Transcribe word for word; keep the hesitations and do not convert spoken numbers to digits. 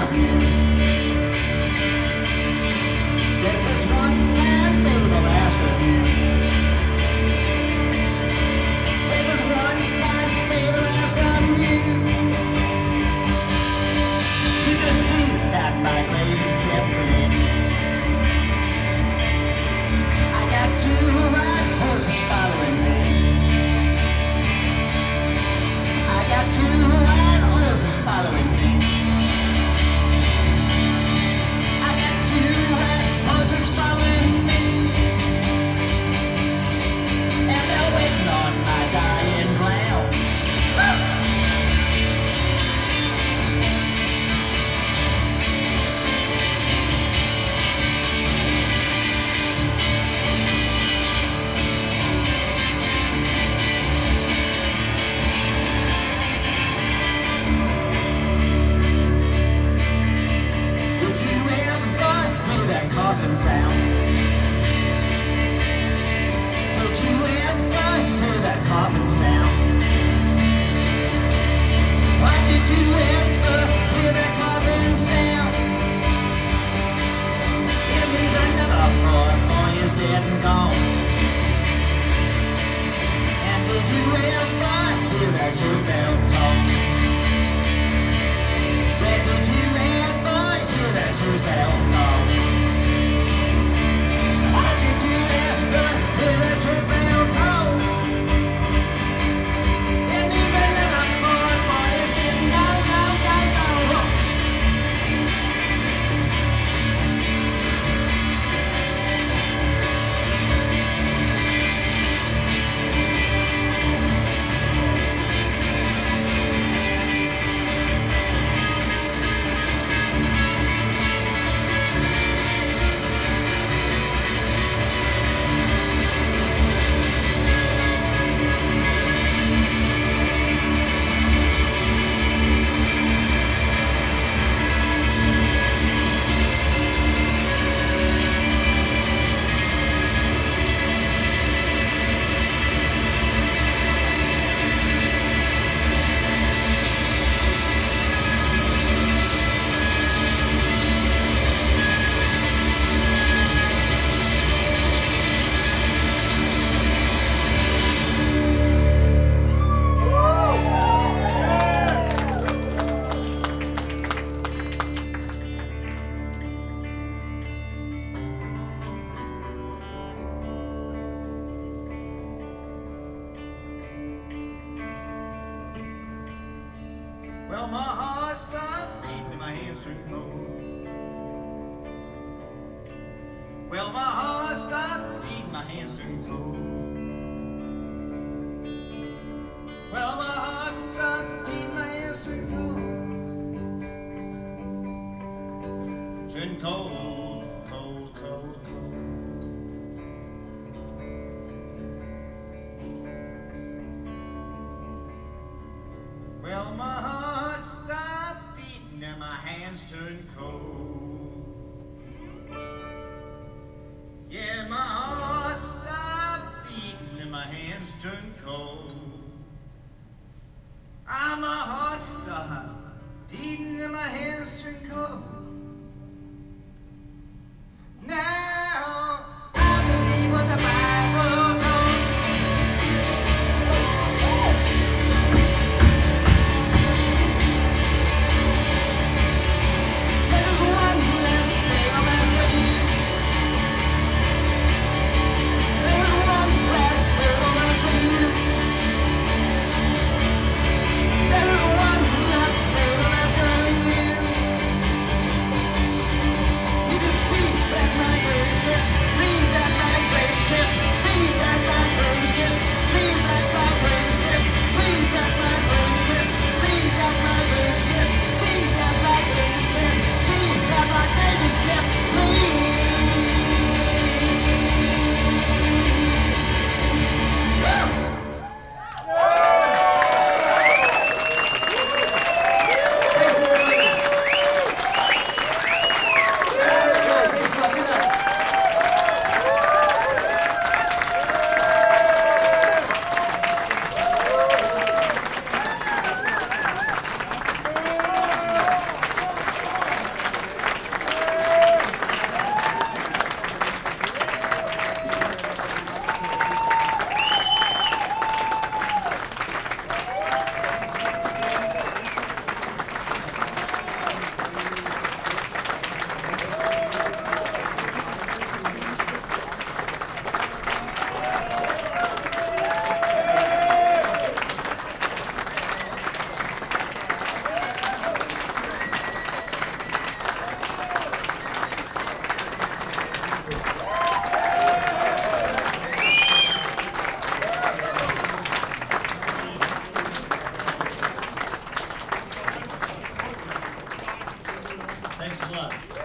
Well, my heart stopped beating and my hands turned cold. Well, my heart stopped beating, my hands turned cold. Well, my heart stopped beating, my hands turned cold. Turned cold, cold, cold, cold. Well, my heart stopped beating and my hands turned cold. Yeah, my heart stopped beating and my hands turned cold. Ah, my heart stopped beating and my hands turned cold. Now I believe what the Bible told. Thank you. blood.